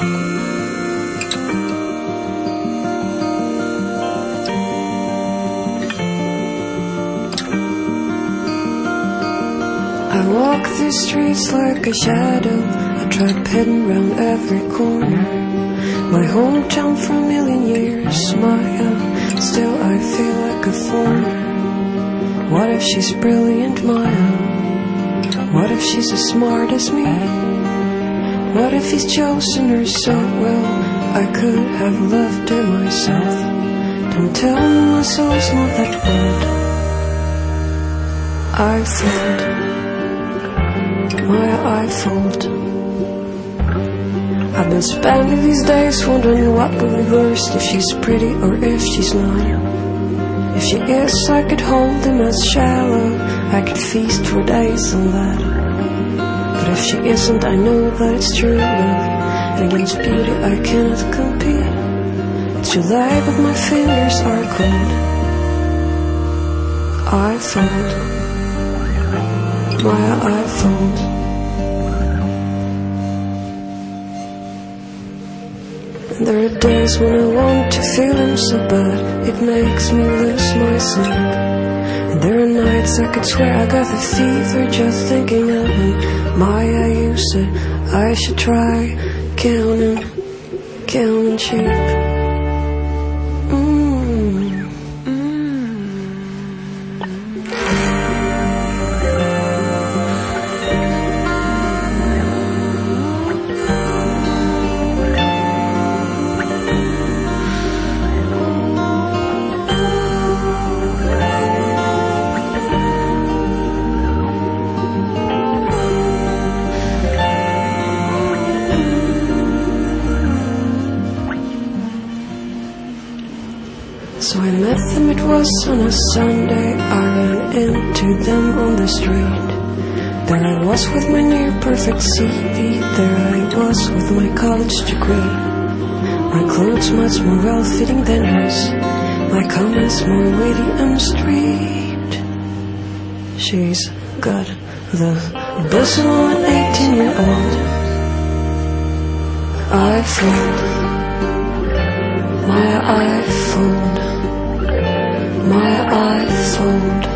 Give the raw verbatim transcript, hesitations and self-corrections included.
I walk these streets like a shadow. I try heading round every corner. My hometown for a million years, Maya. Still I feel like a foreigner. What if she's brilliant, Maya? What if she's as smart as me? What if he's chosen her so well? I could have loved her myself. Don't tell me my soul's not that old. I fold. Maya, I fold. I've been spending these days wondering what will be worst, if she's pretty or if she's not. If she is, I could hold him as shallow. I could feast for days on that. But if she isn't, I know that it's true love. And against beauty I cannot compete. It's too late, but my fingers are cold. I fold. Maya, I fold. And there are days when I want to feel him so bad it makes me lose my sleep. And there are nights I could swear I got the fever just thinking of him. Maya, you said I should try counting, counting sheep. So I met them, it was on a Sunday. I ran into them on the street. There I was with my near-perfect C V. There I was with my college degree. My clothes much more well-fitting than hers. My comments more witty and street. She's got the bosom of an eighteen-year-old. I fold. Maya, I fold. Maya, I fold.